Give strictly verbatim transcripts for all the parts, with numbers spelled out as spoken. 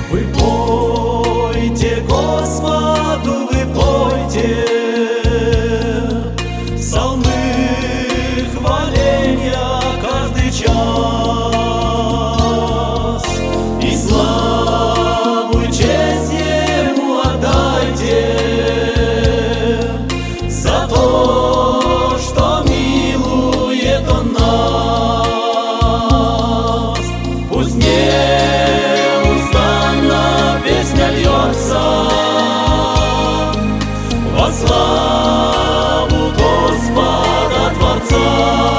Вы пойте Господу, вы пойте псалмы хваления каждый час, и славу и честь Ему отдайте за то, что милует Он нас. Пусть неустанно песня льется во славу Господа Творца.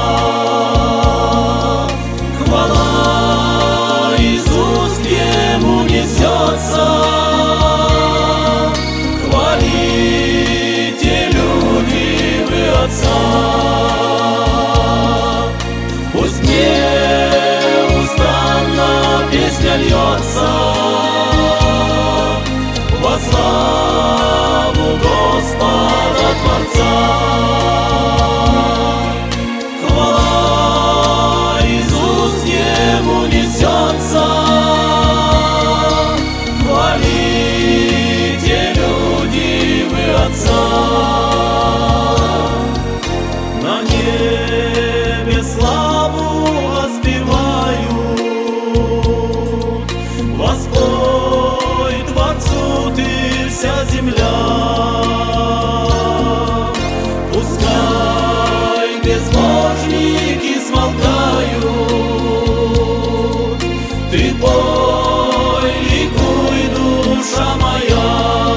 Хвала из уст Ему несется, хвалите, люди, вы Отца. Пусть неустанно песня льется во славу Господа Творца. Хвала из уст Ему несется, хвалите, люди, вы Отца. На небе славу воспевают, воспой Творцу ты вся земля. Пускай безбожники смолкают, ты пой, ликуй, душа моя.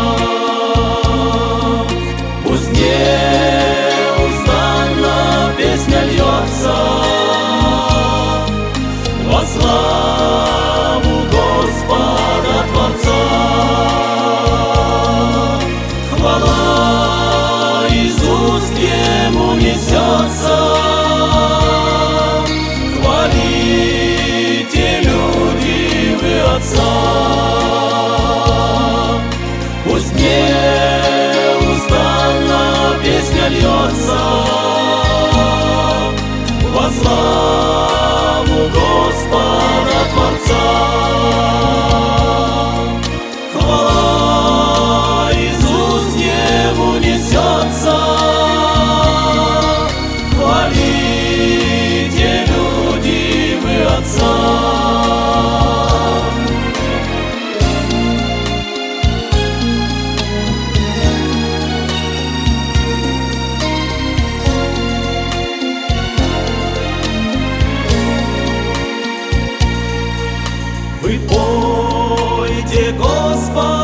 Пусть неустанно песня льется во славу Господа Творца. Хвала из уст Ему несется, хвалите, люди, вы Отца. Пусть неустанно песня льется во славу Господа Творца. Хвала из уст Ему несется, хвалите, люди, вы Отца. Вы пойте Господу,